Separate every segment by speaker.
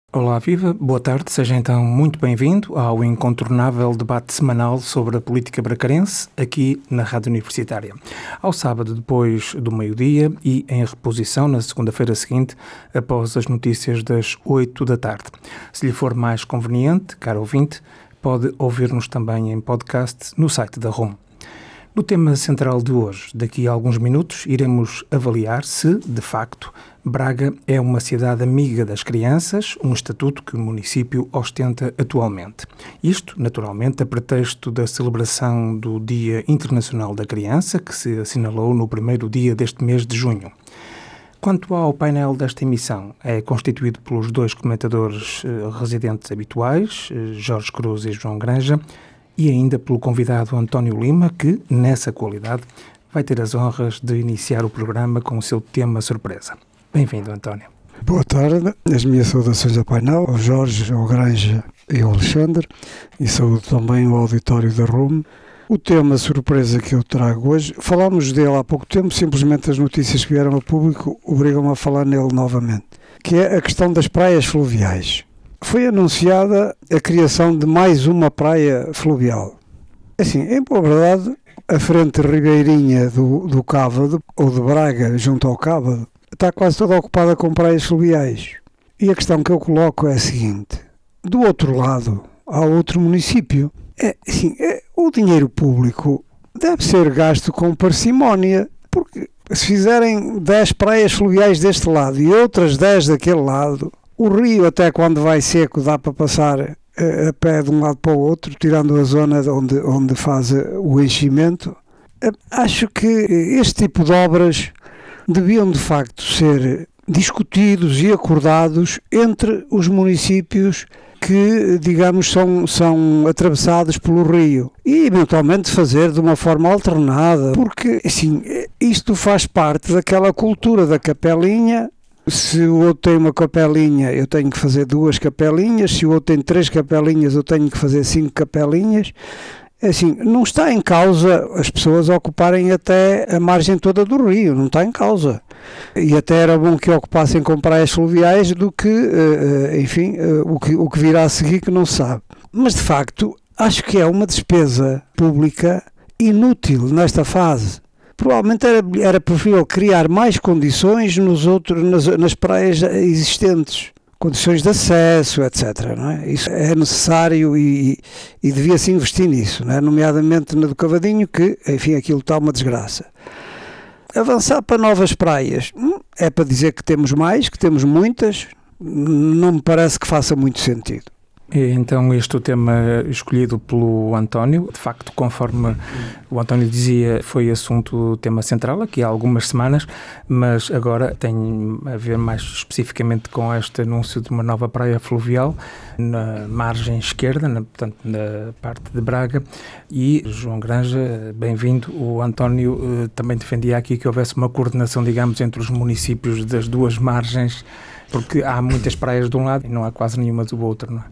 Speaker 1: Olá, viva, boa tarde, seja então muito bem-vindo ao incontornável debate semanal sobre a política bracarense, aqui na Rádio Universitária. Ao sábado, depois do meio-dia e em reposição na segunda-feira seguinte, após as notícias das 8 da tarde. Se lhe for mais conveniente, caro ouvinte, pode ouvir-nos também em podcast no site da RUM. No tema central de hoje, daqui a alguns minutos, iremos avaliar se, de facto, Braga é uma cidade amiga das crianças, um estatuto que o município ostenta atualmente. Isto, naturalmente, a pretexto da celebração do Dia Internacional da Criança, que se assinalou no primeiro dia deste mês de junho. Quanto ao painel desta emissão, é constituído pelos dois comentadores residentes habituais, Jorge Cruz e João Granja, e ainda pelo convidado António Lima, que, nessa qualidade, vai ter as honras de iniciar o programa com o seu tema surpresa. Bem-vindo, António.
Speaker 2: Boa tarde, as minhas saudações ao painel, ao Jorge, ao Granja e ao Alexandre, e saúdo também o auditório da RUM. O tema surpresa que eu trago hoje, falámos dele há pouco tempo, simplesmente as notícias que vieram ao público obrigam-me a falar nele novamente, que é a questão das praias fluviais. Foi anunciada a criação de mais uma praia fluvial. Assim, em boa verdade, a frente ribeirinha do Cávado, ou de Braga, junto ao Cávado, está quase toda ocupada com praias fluviais. E a questão que eu coloco é a seguinte: do outro lado, há outro município. O dinheiro público deve ser gasto com parcimónia, porque se fizerem 10 praias fluviais deste lado e outras 10 daquele lado, o rio, até quando vai seco, dá para passar a pé de um lado para o outro, tirando a zona onde faz o enchimento. Acho que este tipo de obras deviam de facto ser discutidos e acordados entre os municípios que, digamos, são atravessados pelo rio, e eventualmente fazer de uma forma alternada, porque assim, isto faz parte daquela cultura da capelinha. Se o outro tem uma capelinha, eu tenho que fazer 2 capelinhas. Se o outro tem 3 capelinhas, eu tenho que fazer 5 capelinhas. Assim, não está em causa as pessoas ocuparem até a margem toda do rio, não está em causa. E até era bom que ocupassem com praias fluviais do que, o que virá a seguir que não se sabe. Mas, de facto, acho que é uma despesa pública inútil nesta fase. Provavelmente era preferível criar mais condições nas praias existentes, condições de acesso, etc. Não é? Isso é necessário e devia-se investir nisso, não é? Nomeadamente na do Cavadinho, que, enfim, aquilo está uma desgraça. Avançar para novas praias, é para dizer que temos mais, que temos muitas, não me parece que faça muito sentido.
Speaker 1: Então, este é o tema escolhido pelo António. De facto, conforme o António dizia, foi assunto tema central aqui há algumas semanas, mas agora tem a ver mais especificamente com este anúncio de uma nova praia fluvial na margem esquerda, portanto, na parte de Braga. E, João Granja, bem-vindo. O António também defendia aqui que houvesse uma coordenação, digamos, entre os municípios das duas margens, porque há muitas praias de um lado e não há quase nenhuma do outro, não é?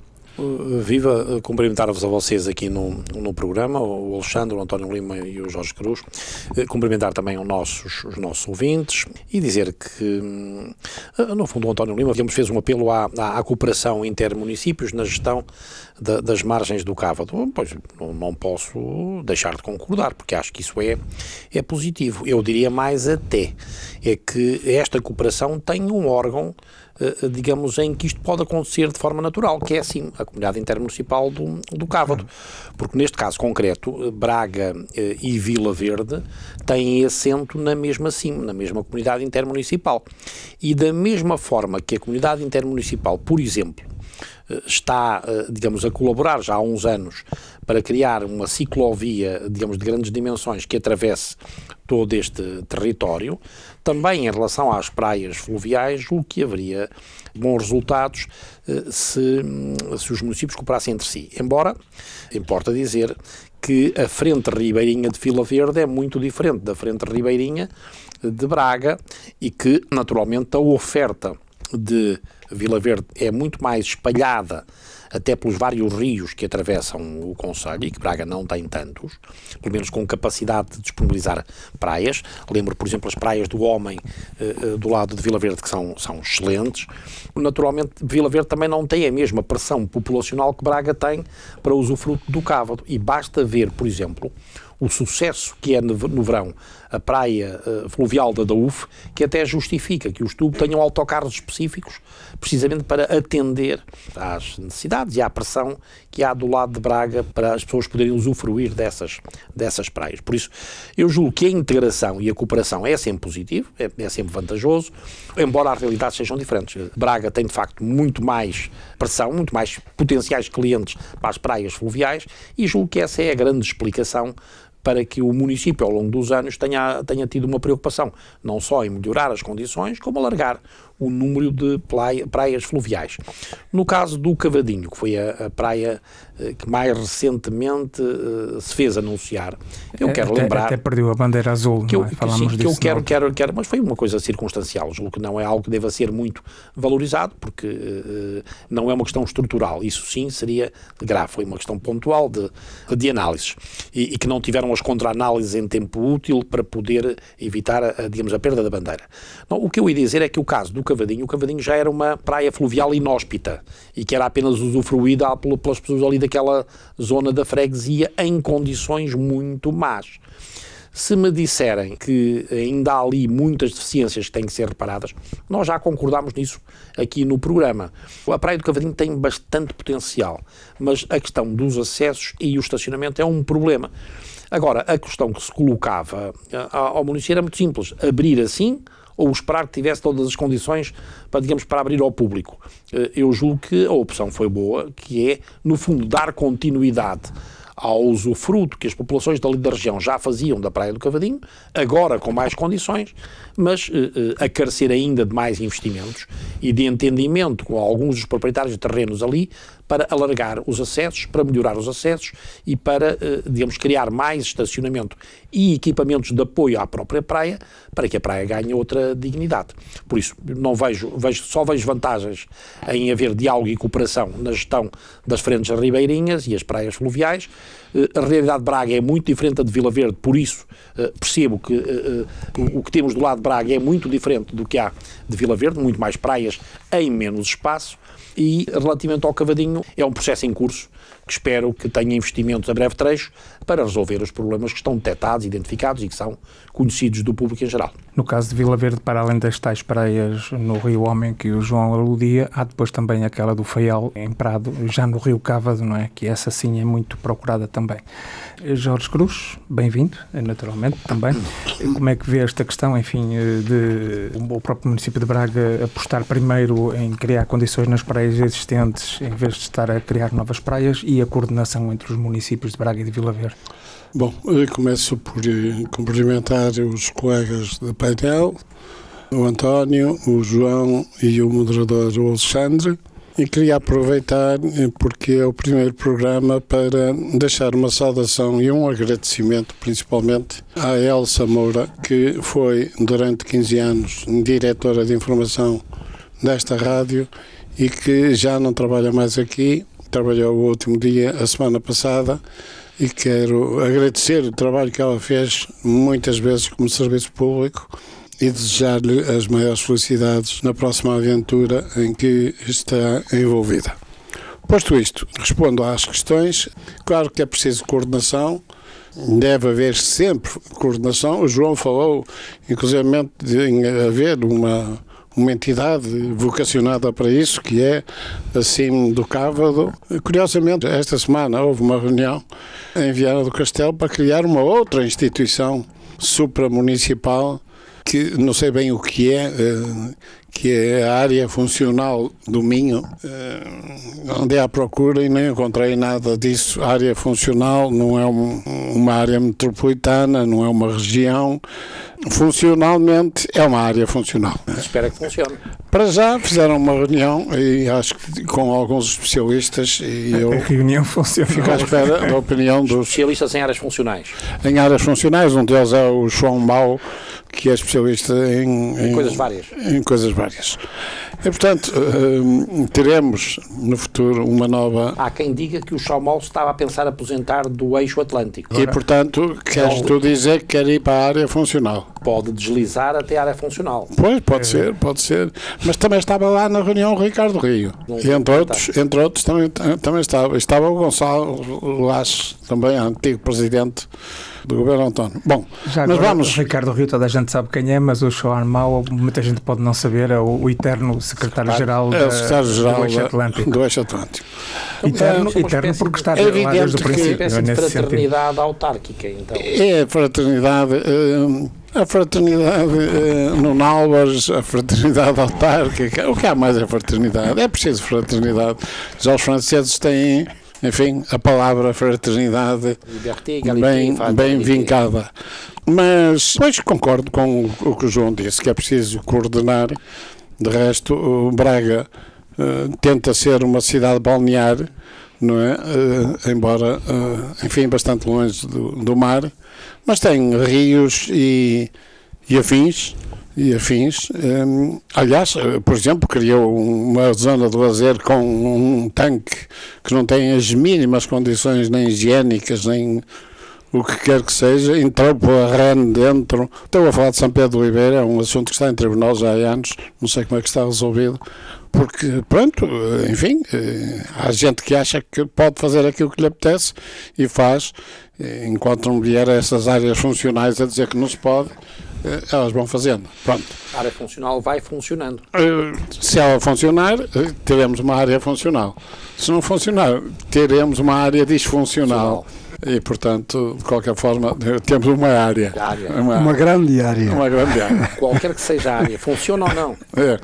Speaker 3: Viva, cumprimentar-vos a vocês aqui no programa, o Alexandre, o António Lima e o Jorge Cruz, cumprimentar também os nossos ouvintes e dizer que, no fundo, o António Lima, digamos, fez um apelo à cooperação intermunicípios na gestão das margens do Cávado. Pois não posso deixar de concordar, porque acho que isso é positivo. Eu diria mais até, é que esta cooperação tem um órgão, digamos, em que isto pode acontecer de forma natural, que é assim, a Comunidade Intermunicipal do Cávado, porque neste caso concreto, Braga e Vila Verde têm assento na mesma Comunidade Intermunicipal, e da mesma forma que a Comunidade Intermunicipal, por exemplo, está, digamos, a colaborar já há uns anos para criar uma ciclovia, digamos, de grandes dimensões que atravesse todo este território, também em relação às praias fluviais, o que haveria bons resultados se os municípios cooperassem entre si. Embora, importa dizer que a frente ribeirinha de Vila Verde é muito diferente da frente ribeirinha de Braga e que, naturalmente, a oferta de Vila Verde é muito mais espalhada até pelos vários rios que atravessam o concelho, e que Braga não tem tantos, pelo menos com capacidade de disponibilizar praias. Lembro, por exemplo, as praias do Homem do lado de Vila Verde, que são excelentes. Naturalmente, Vila Verde também não tem a mesma pressão populacional que Braga tem para usufruto do Cávado, e basta ver, por exemplo, o sucesso que é no verão a praia fluvial da Daúf, que até justifica que os tubos tenham autocarros específicos precisamente para atender às necessidades e à pressão que há do lado de Braga para as pessoas poderem usufruir dessas praias. Por isso, eu julgo que a integração e a cooperação é sempre positivo, é sempre vantajoso, embora as realidades sejam diferentes. Braga tem, de facto, muito mais pressão, muito mais potenciais clientes para as praias fluviais, e julgo que essa é a grande explicação para que o município, ao longo dos anos, tenha tido uma preocupação, não só em melhorar as condições, como alargar o número de praias fluviais. No caso do Cavadinho, que foi a praia que mais recentemente se fez anunciar, eu quero lembrar...
Speaker 1: Até perdeu a bandeira azul, não é? Falamos disso.
Speaker 3: Que eu quero, mas foi uma coisa circunstancial, julgo que não é algo que deva ser muito valorizado, porque não é uma questão estrutural, isso sim seria grave, foi uma questão pontual de análises, e que não tiveram as contra-análises em tempo útil para poder evitar, a perda da bandeira. Não, o que eu ia dizer é que o caso do Cavadinho, o Cavadinho já era uma praia fluvial inóspita, e que era apenas usufruída pelas pessoas ali daquela zona da freguesia em condições muito más. Se me disserem que ainda há ali muitas deficiências que têm que ser reparadas, nós já concordámos nisso aqui no programa. A Praia do Cavadinho tem bastante potencial, mas a questão dos acessos e o estacionamento é um problema. Agora, a questão que se colocava ao município era muito simples: abrir assim ou esperar que tivesse todas as condições para abrir ao público. Eu julgo que a opção foi boa, que é, no fundo, dar continuidade ao usufruto que as populações dali da região já faziam da Praia do Cavadinho, agora com mais condições, mas a carecer ainda de mais investimentos e de entendimento com alguns dos proprietários de terrenos ali, para alargar os acessos, para melhorar os acessos e para, criar mais estacionamento e equipamentos de apoio à própria praia, para que a praia ganhe outra dignidade. Por isso, só vejo vantagens em haver diálogo e cooperação na gestão das frentes ribeirinhas e as praias fluviais. A realidade de Braga é muito diferente da de Vila Verde, por isso percebo que o que temos do lado de Braga é muito diferente do que há de Vila Verde, muito mais praias em menos espaço. E, relativamente ao Cavadinho, é um processo em curso que espero que tenha investimentos a breve trecho para resolver os problemas que estão detectados, identificados e que são conhecidos do público em geral.
Speaker 1: No caso de Vila Verde, para além das tais praias no Rio Homem que o João aludia, há depois também aquela do Faial, em Prado, já no Rio Cávado, não é? Que essa sim é muito procurada também. Jorge Cruz, bem-vindo, naturalmente, também. Como é que vê esta questão, enfim, de o próprio município de Braga apostar primeiro em criar condições nas praias existentes, em vez de estar a criar novas praias, e a coordenação entre os municípios de Braga e de Vila Verde?
Speaker 4: Bom, eu começo por cumprimentar os colegas de painel, o António, o João e o moderador, o Alexandre, e queria aproveitar, porque é o primeiro programa, para deixar uma saudação e um agradecimento, principalmente à Elsa Moura, que foi durante 15 anos diretora de informação desta rádio e que já não trabalha mais aqui, trabalhou o último dia, a semana passada, e quero agradecer o trabalho que ela fez muitas vezes como serviço público e desejar-lhe as maiores felicidades na próxima aventura em que está envolvida. Posto isto, respondo às questões. Claro que é preciso coordenação, deve haver sempre coordenação. O João falou, inclusivamente, de haver uma entidade vocacionada para isso, que é a CIM do Cávado. Curiosamente, esta semana houve uma reunião em Viana do Castelo para criar uma outra instituição supramunicipal, que não sei bem o que é a área funcional do Minho. Andei à procura e nem encontrei nada disso. A área funcional não é uma área metropolitana, não é uma região. Funcionalmente é uma área funcional.
Speaker 3: Espero que funcione.
Speaker 4: Para já fizeram uma reunião, e acho que com alguns especialistas, e eu
Speaker 1: a reunião funciona.
Speaker 4: Fico à espera da opinião dos
Speaker 3: especialistas em áreas funcionais.
Speaker 4: Em áreas funcionais, um deles é o João Mau, que é especialista em
Speaker 3: coisas várias.
Speaker 4: Em coisas várias. E, portanto, teremos no futuro uma nova...
Speaker 3: Há quem diga que o Chaumol estava a pensar aposentar do eixo Atlântico.
Speaker 4: E, portanto, queres tu dizer que quer ir para a área funcional?
Speaker 3: Pode deslizar até a área funcional.
Speaker 4: Pois, pode ser. Mas também estava lá na reunião o Ricardo Rio. E entre outros também estava o Gonçalo Laches, também antigo presidente do governo António. Bom,
Speaker 1: já
Speaker 4: mas
Speaker 1: agora,
Speaker 4: vamos...
Speaker 1: Ricardo Rio, toda a gente sabe quem é, mas o João Mau, muita gente pode não saber, é o eterno secretário-geral
Speaker 4: do Eixo Atlântico.
Speaker 1: Eterno porque está lá desde o princípio.
Speaker 3: Espécie de fraternidade autárquica, então.
Speaker 4: É a fraternidade no Nálvares, a fraternidade autárquica. O que há mais é fraternidade? É preciso fraternidade. Já os franceses têm... Enfim, a palavra fraternidade bem vincada. Mas pois, concordo com o que o João disse, que é preciso coordenar. De resto, o Braga tenta ser uma cidade balnear, não é? Embora, enfim, bastante longe do mar, mas tem rios e afins. Aliás, por exemplo, criou uma zona de lazer com um tanque que não tem as mínimas condições nem higiênicas, nem o que quer que seja, entrou pela REN dentro. Estou a falar de São Pedro de Oliveira, é um assunto que está em tribunal já há anos, não sei como é que está resolvido, porque, pronto, enfim, há gente que acha que pode fazer aquilo que lhe apetece e faz, enquanto não vier a essas áreas funcionais a dizer que não se pode, elas vão fazendo. Pronto.
Speaker 3: A área funcional vai funcionando.
Speaker 4: Se ela funcionar, teremos uma área funcional. Se não funcionar, teremos uma área disfuncional. E, portanto, de qualquer forma, temos uma área.
Speaker 2: Uma grande área.
Speaker 4: Uma grande área.
Speaker 3: Qualquer que seja a área, funciona ou não.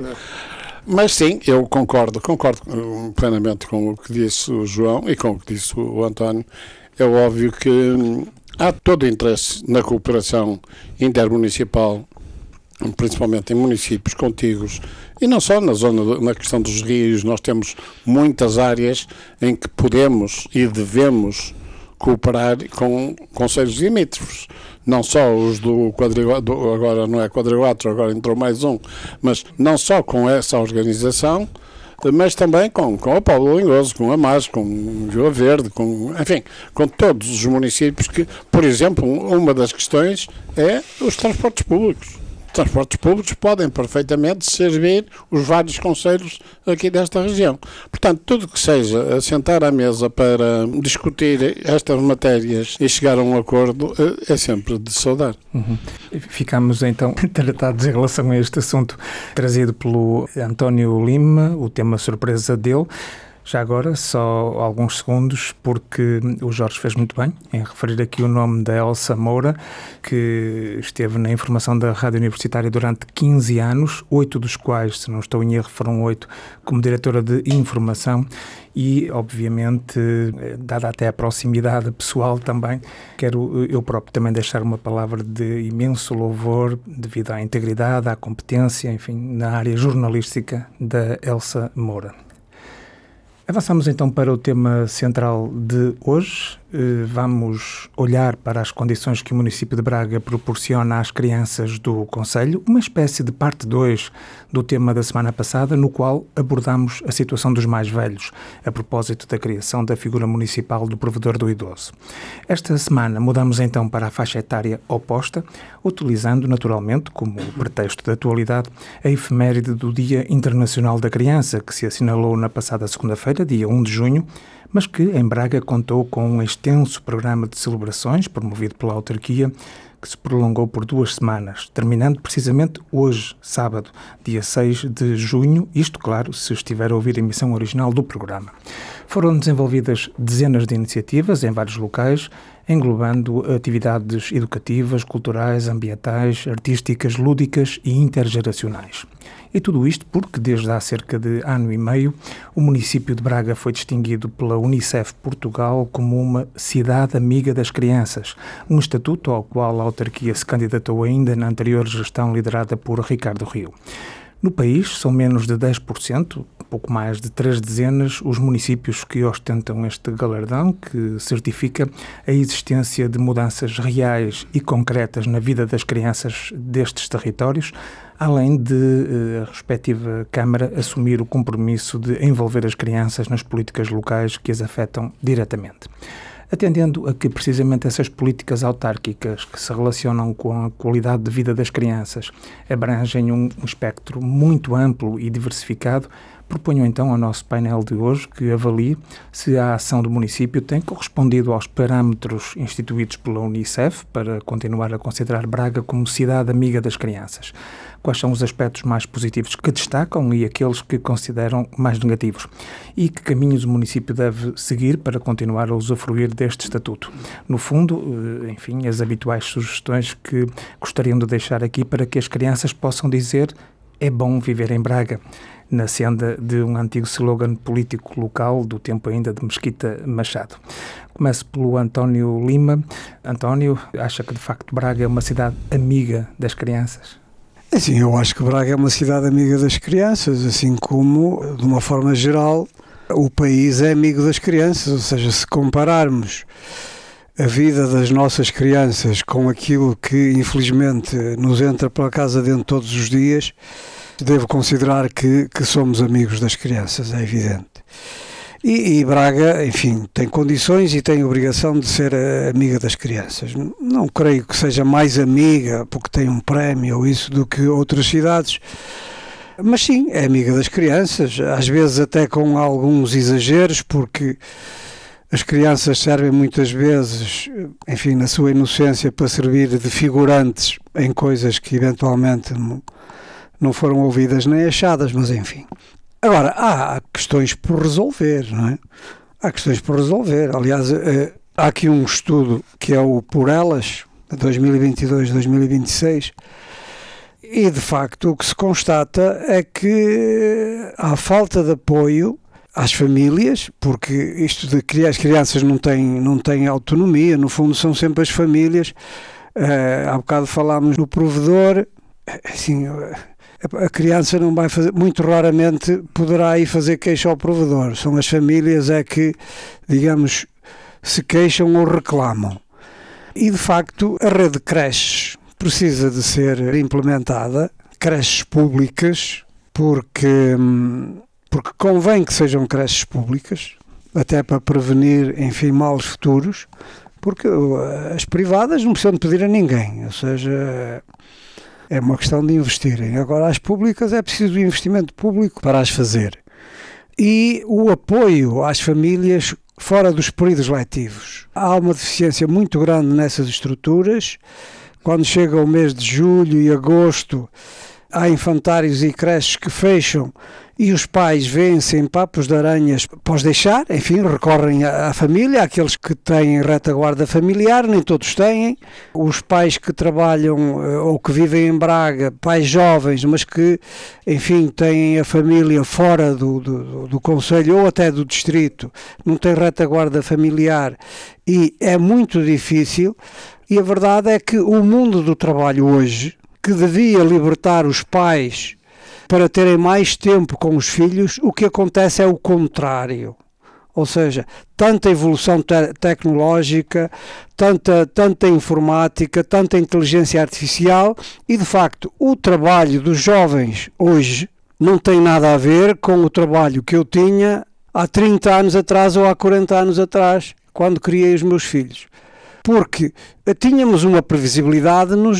Speaker 4: Mas sim, eu concordo plenamente com o que disse o João e com o que disse o António. É óbvio que há todo o interesse na cooperação intermunicipal, principalmente em municípios contíguos, e não só na questão dos rios. Nós temos muitas áreas em que podemos e devemos cooperar com concelhos limítrofes, não só os do quadrilátero, agora não é quadrilátero, agora entrou mais um, mas não só com essa organização, mas também com o Paulo Lingoso, com a Mas, com Vila Verde, enfim, com todos os municípios que, por exemplo, uma das questões é os transportes públicos. Os transportes públicos podem perfeitamente servir os vários concelhos aqui desta região. Portanto, tudo que seja sentar à mesa para discutir estas matérias e chegar a um acordo é sempre de saudar.
Speaker 1: Ficamos então tratados em relação a este assunto trazido pelo António Lima, o tema surpresa dele. Já agora, só alguns segundos, porque o Jorge fez muito bem em referir aqui o nome da Elsa Moura, que esteve na informação da Rádio Universitária durante 15 anos, 8 dos quais, se não estou em erro, foram 8 como diretora de informação e, obviamente, dada até a proximidade pessoal também, quero eu próprio também deixar uma palavra de imenso louvor devido à integridade, à competência, enfim, na área jornalística da Elsa Moura. Avançamos então para o tema central de hoje. Vamos olhar para as condições que o município de Braga proporciona às crianças do concelho, uma espécie de parte 2 do tema da semana passada, no qual abordamos a situação dos mais velhos, a propósito da criação da figura municipal do provedor do idoso. Esta semana mudamos então para a faixa etária oposta, utilizando naturalmente, como pretexto da atualidade, a efeméride do Dia Internacional da Criança, que se assinalou na passada segunda-feira, dia 1 de junho, mas que em Braga contou com um extenso programa de celebrações promovido pela autarquia, que se prolongou por 2 semanas, terminando precisamente hoje, sábado, dia 6 de junho, isto, claro, se estiver a ouvir a emissão original do programa. Foram desenvolvidas dezenas de iniciativas em vários locais, englobando atividades educativas, culturais, ambientais, artísticas, lúdicas e intergeracionais. E tudo isto porque, desde há cerca de ano e meio, o município de Braga foi distinguido pela Unicef Portugal como uma cidade amiga das crianças, um estatuto ao qual a autarquia se candidatou ainda na anterior gestão liderada por Ricardo Rio. No país, são menos de 10%, pouco mais de 3 dezenas os municípios que ostentam este galardão, que certifica a existência de mudanças reais e concretas na vida das crianças destes territórios, além de a respectiva Câmara assumir o compromisso de envolver as crianças nas políticas locais que as afetam diretamente. Atendendo a que precisamente essas políticas autárquicas que se relacionam com a qualidade de vida das crianças abrangem um espectro muito amplo e diversificado, proponho então ao nosso painel de hoje que avalie se a ação do município tem correspondido aos parâmetros instituídos pela Unicef para continuar a considerar Braga como cidade amiga das crianças. Quais são os aspectos mais positivos que destacam e aqueles que consideram mais negativos? E que caminhos o município deve seguir para continuar a usufruir deste estatuto? No fundo, enfim, as habituais sugestões que gostariam de deixar aqui para que as crianças possam dizer: é bom viver em Braga, na senda de um antigo slogan político local do tempo ainda de Mesquita Machado. Começo pelo António Lima. António, acha que de facto Braga é uma cidade amiga das crianças?
Speaker 2: Sim, eu acho que Braga é uma cidade amiga das crianças, assim como, de uma forma geral, o país é amigo das crianças, ou seja, se compararmos a vida das nossas crianças com aquilo que, infelizmente, nos entra pela casa dentro todos os dias, devo considerar que somos amigos das crianças, é evidente. E Braga, enfim, tem condições e tem obrigação de ser amiga das crianças. Não creio que seja mais amiga porque tem um prémio ou isso do que outras cidades, mas sim, é amiga das crianças, às vezes até com alguns exageros, porque as crianças servem muitas vezes, enfim, na sua inocência, para servir de figurantes em coisas que eventualmente não foram ouvidas nem achadas, mas enfim. Agora, há questões por resolver, não é? Há questões por resolver. Aliás, há aqui um estudo que é o Por Elas, de 2022-2026, e de facto o que se constata é que há falta de apoio às famílias, porque isto de que as crianças não têm autonomia, no fundo são sempre as famílias. Há bocado falámos no provedor, assim, a criança não vai fazer, muito raramente poderá ir fazer queixa ao provedor. São as famílias que, digamos, se queixam ou reclamam. E, de facto, a rede de creches precisa de ser implementada, creches públicas, porque convém que sejam creches públicas, até para prevenir, enfim, males futuros, porque as privadas não precisam de pedir a ninguém, ou seja, é uma questão de investirem. Agora, as públicas é preciso investimento público para as fazer. E o apoio às famílias fora dos períodos letivos. Há uma deficiência muito grande nessas estruturas. Quando chega o mês de julho e agosto, há infantários e creches que fecham e os pais vêm-se em papos de aranhas após deixar, enfim, recorrem à família, àqueles que têm retaguarda familiar, nem todos têm. Os pais que trabalham ou que vivem em Braga, pais jovens, mas que, enfim, têm a família fora do concelho ou até do distrito, não têm retaguarda familiar e é muito difícil. E a verdade é que o mundo do trabalho hoje, que devia libertar os pais para terem mais tempo com os filhos, o que acontece é o contrário. Ou seja, tanta evolução tecnológica, tanta informática, tanta inteligência artificial e, de facto, o trabalho dos jovens hoje não tem nada a ver com o trabalho que eu tinha há 30 anos atrás ou há 40 anos atrás, quando criei os meus filhos. Porque tínhamos uma previsibilidade nos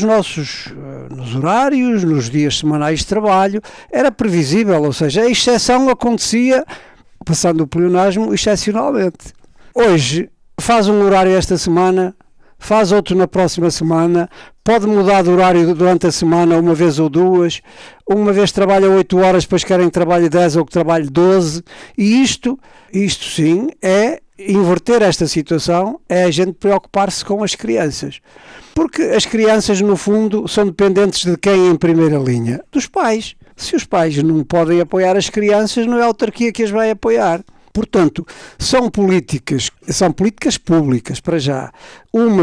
Speaker 2: horários, nos dias semanais de trabalho, era previsível, ou seja, a exceção acontecia, passando o pleonasmo, excepcionalmente. Hoje, faz um horário esta semana, faz outro na próxima semana, pode mudar de horário durante a semana, uma vez ou duas, uma vez trabalha 8 horas, depois querem que trabalhe 10 ou que trabalhe 12, e isto sim, é inverter esta situação, é a gente preocupar-se com as crianças. Porque as crianças, no fundo, são dependentes de quem em primeira linha? Dos pais. Se os pais não podem apoiar as crianças, não é a autarquia que as vai apoiar. Portanto, são políticas públicas, para já. Umas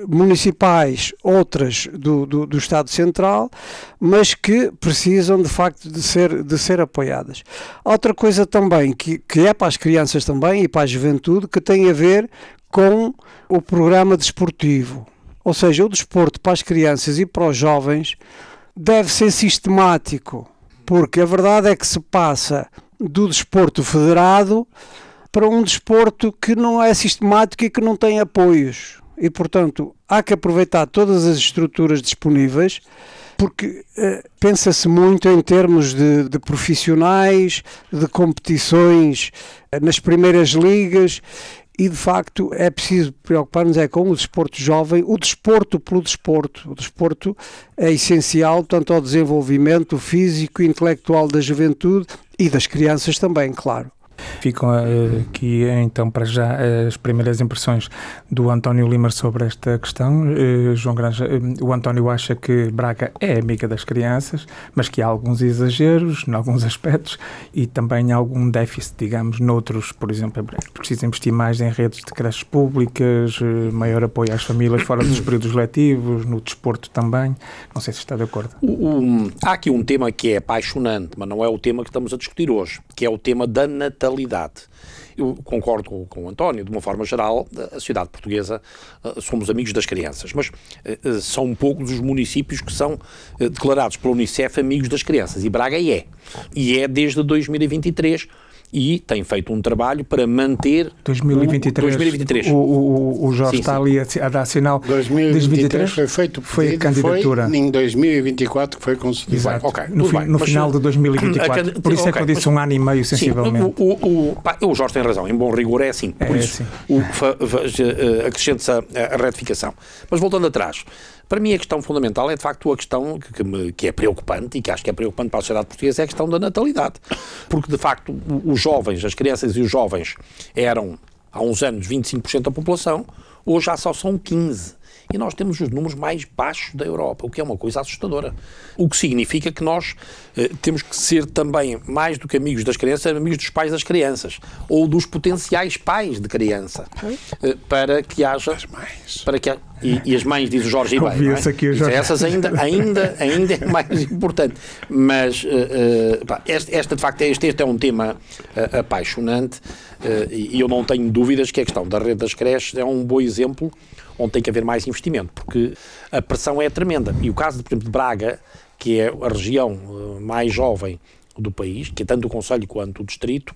Speaker 2: municipais, outras do Estado Central, mas que precisam de facto de ser apoiadas. Outra coisa também que é para as crianças também e para a juventude, que tem a ver com o programa desportivo. Ou seja, o desporto para as crianças e para os jovens deve ser sistemático, porque a verdade é que se passa do desporto federado para um desporto que não é sistemático e que não tem apoios. E, portanto, há que aproveitar todas as estruturas disponíveis, porque pensa-se muito em termos de profissionais, de competições nas primeiras ligas, e de facto é preciso preocupar-nos com o desporto jovem, o desporto pelo desporto. O desporto é essencial tanto ao desenvolvimento físico e intelectual da juventude e das crianças também, claro.
Speaker 1: Ficam aqui então para já as primeiras impressões do António Lima sobre esta questão. João Granja, o António acha que Braga é amiga das crianças, mas que há alguns exageros em alguns aspectos e também algum déficit, digamos, noutros. Por exemplo, é preciso investir mais em redes de creches públicas, maior apoio às famílias fora dos períodos letivos, no desporto também. Não sei se está de acordo.
Speaker 3: Há aqui um tema que é apaixonante, mas não é o tema que estamos a discutir hoje, que é o tema da natalidade. Eu concordo com o António, de uma forma geral, a sociedade portuguesa somos amigos das crianças, mas são poucos os municípios que são declarados pela Unicef amigos das crianças, e Braga é desde 2023, e tem feito um trabalho para manter
Speaker 1: 2023. O Jorge está ali a dar sinal.
Speaker 4: 2023 foi feito
Speaker 1: foi a candidatura.
Speaker 4: Foi em 2024 que foi concedido.
Speaker 1: Exato.
Speaker 3: Okay,
Speaker 1: no final de 2024. Por isso é que eu disse um ano e meio, sensivelmente.
Speaker 3: O Jorge tem razão, em bom rigor é assim. Por isso acrescente-se a retificação. Mas voltando atrás, para mim a questão fundamental é de facto a questão que é preocupante e que acho que é preocupante para a sociedade portuguesa, é a questão da natalidade. Porque de facto os jovens, as crianças e os jovens eram há uns anos 25% da população, hoje já só são 15%. E nós temos os números mais baixos da Europa, o que é uma coisa assustadora. O que significa que nós temos que ser também, mais do que amigos das crianças, amigos dos pais das crianças, ou dos potenciais pais de criança, para que haja...
Speaker 4: As mães.
Speaker 3: E as mães, diz o Jorge Ibeiro, não é?
Speaker 1: Aqui o Jorge.
Speaker 3: Essas ainda é mais importante. Mas este é um tema apaixonante, e eu não tenho dúvidas que a questão da rede das creches é um bom exemplo onde tem que haver mais investimento, porque a pressão é tremenda. E o caso, por exemplo, de Braga, que é a região mais jovem do país, que é tanto o concelho quanto o distrito,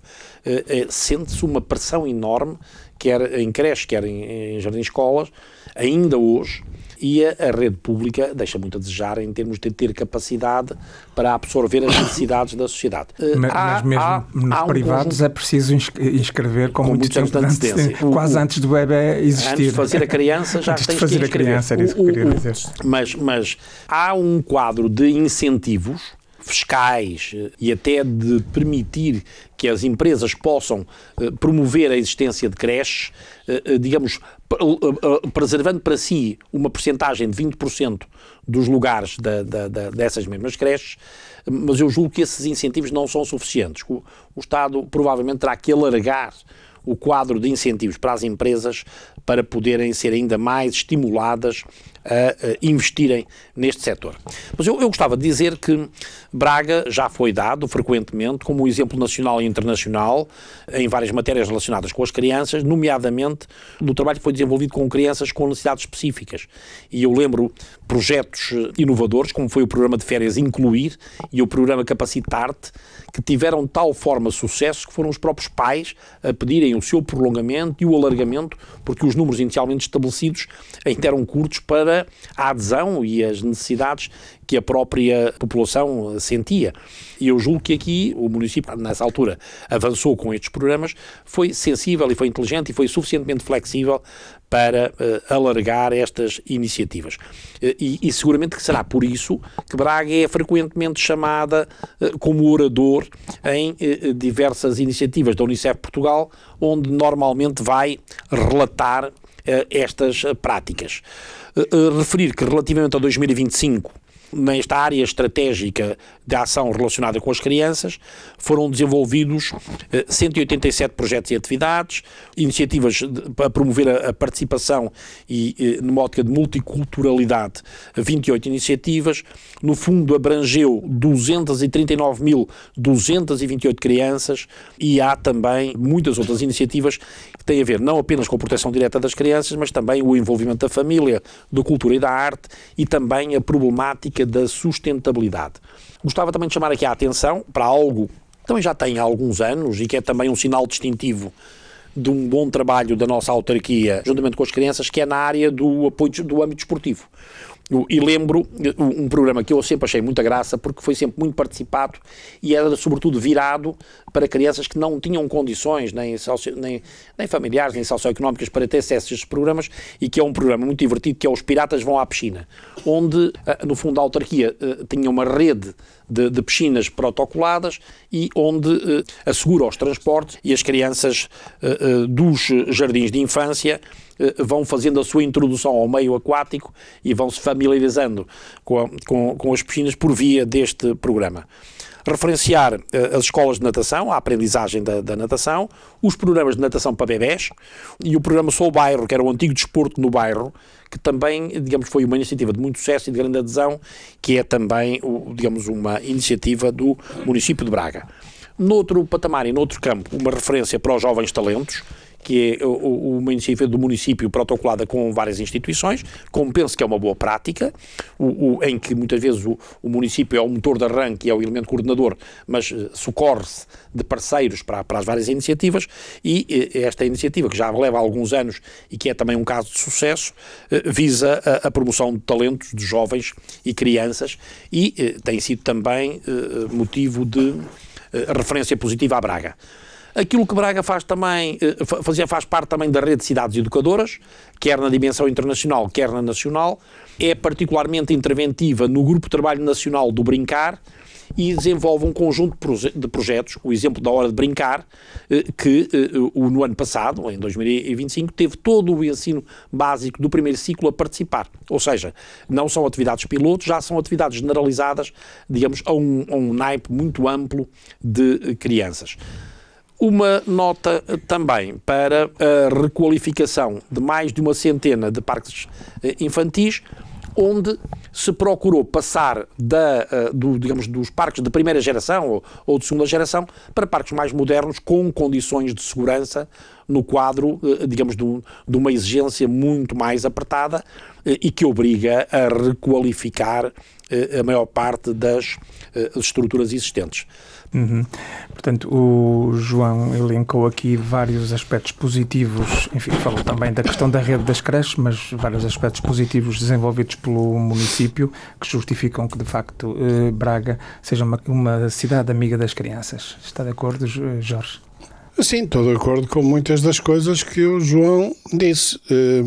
Speaker 3: sente-se uma pressão enorme, quer em creches, quer em jardins-escolas, ainda hoje, e a rede pública deixa muito a desejar em termos de ter capacidade para absorver as necessidades da sociedade.
Speaker 1: Mas mesmo nos privados é preciso inscrever com muito tempo de antecedência, quase antes do bebê existir.
Speaker 3: Antes de fazer a criança já tens que inscrever. Antes de fazer a criança,
Speaker 1: era isso que eu queria dizer.
Speaker 3: Mas há um quadro de incentivos fiscais e até de permitir que as empresas possam promover a existência de creches, digamos, preservando para si uma percentagem de 20% dos lugares dessas mesmas creches, mas eu julgo que esses incentivos não são suficientes. O Estado provavelmente terá que alargar o quadro de incentivos para as empresas para poderem ser ainda mais estimuladas a investirem neste setor. Mas eu gostava de dizer que Braga já foi dado frequentemente como exemplo nacional e internacional em várias matérias relacionadas com as crianças, nomeadamente no trabalho que foi desenvolvido com crianças com necessidades específicas. E eu lembro projetos inovadores, como foi o programa de férias Incluir e o programa Capacitar-te, que tiveram de tal forma sucesso que foram os próprios pais a pedirem o seu prolongamento e o alargamento, porque os números inicialmente estabelecidos ainda eram curtos para a adesão e as necessidades que a própria população sentia. E eu julgo que aqui o município, nessa altura, avançou com estes programas, foi sensível e foi inteligente e foi suficientemente flexível para alargar estas iniciativas. E seguramente que será por isso que Braga é frequentemente chamada como orador em diversas iniciativas da Unicef Portugal, onde normalmente vai relatar estas práticas. Referir que relativamente a 2025 nesta área estratégica de ação relacionada com as crianças, foram desenvolvidos 187 projetos e atividades, iniciativas para promover a participação e, numa ótica de multiculturalidade, 28 iniciativas. No fundo, abrangeu 239.228 crianças e há também muitas outras iniciativas que têm a ver não apenas com a proteção direta das crianças, mas também o envolvimento da família, da cultura e da arte e também a problemática da sustentabilidade. Gostava também de chamar aqui a atenção para algo que também já tem há alguns anos e que é também um sinal distintivo de um bom trabalho da nossa autarquia, juntamente com as crianças, que é na área do apoio do âmbito esportivo. E lembro um programa que eu sempre achei muita graça, porque foi sempre muito participado e era sobretudo virado para crianças que não tinham condições, nem familiares, nem socioeconómicas para ter acesso a estes programas, e que é um programa muito divertido, que é Os Piratas Vão à Piscina, onde, no fundo, a autarquia tinha uma rede de piscinas protocoladas e onde assegura os transportes e as crianças dos jardins de infância vão fazendo a sua introdução ao meio aquático e vão se familiarizando com as piscinas por via deste programa. Referenciar as escolas de natação, a aprendizagem da natação, os programas de natação para bebés e o programa Sou Bairro, que era o antigo desporto no bairro, que também, digamos, foi uma iniciativa de muito sucesso e de grande adesão, que é também, digamos, uma iniciativa do município de Braga. Noutro patamar e noutro campo, uma referência para os jovens talentos, que é uma iniciativa do município protocolada com várias instituições, como penso que é uma boa prática, em que muitas vezes o município é o motor de arranque e é o elemento coordenador, mas socorre-se de parceiros para as várias iniciativas, e esta iniciativa, que já leva alguns anos e que é também um caso de sucesso, visa a promoção de talentos de jovens e crianças e tem sido também motivo de referência positiva à Braga. Aquilo que Braga faz também, faz parte também da rede de cidades educadoras, quer na dimensão internacional, quer na nacional, é particularmente interventiva no Grupo de Trabalho Nacional do Brincar e desenvolve um conjunto de projetos, o exemplo da Hora de Brincar, que no ano passado, em 2025, teve todo o ensino básico do primeiro ciclo a participar. Ou seja, não são atividades pilotos, já são atividades generalizadas, digamos, a um naipe muito amplo de crianças. Uma nota também para a requalificação de mais de uma centena de parques infantis, onde se procurou passar dos parques de primeira geração ou de segunda geração para parques mais modernos com condições de segurança no quadro, digamos, de uma exigência muito mais apertada e que obriga a requalificar a maior parte das estruturas existentes.
Speaker 1: Uhum. Portanto, o João elencou aqui vários aspectos positivos, enfim, falou também da questão da rede das creches, mas vários aspectos positivos desenvolvidos pelo município que justificam que, de facto, Braga seja uma cidade amiga das crianças. Está de acordo, Jorge?
Speaker 4: Sim, estou de acordo com muitas das coisas que o João disse.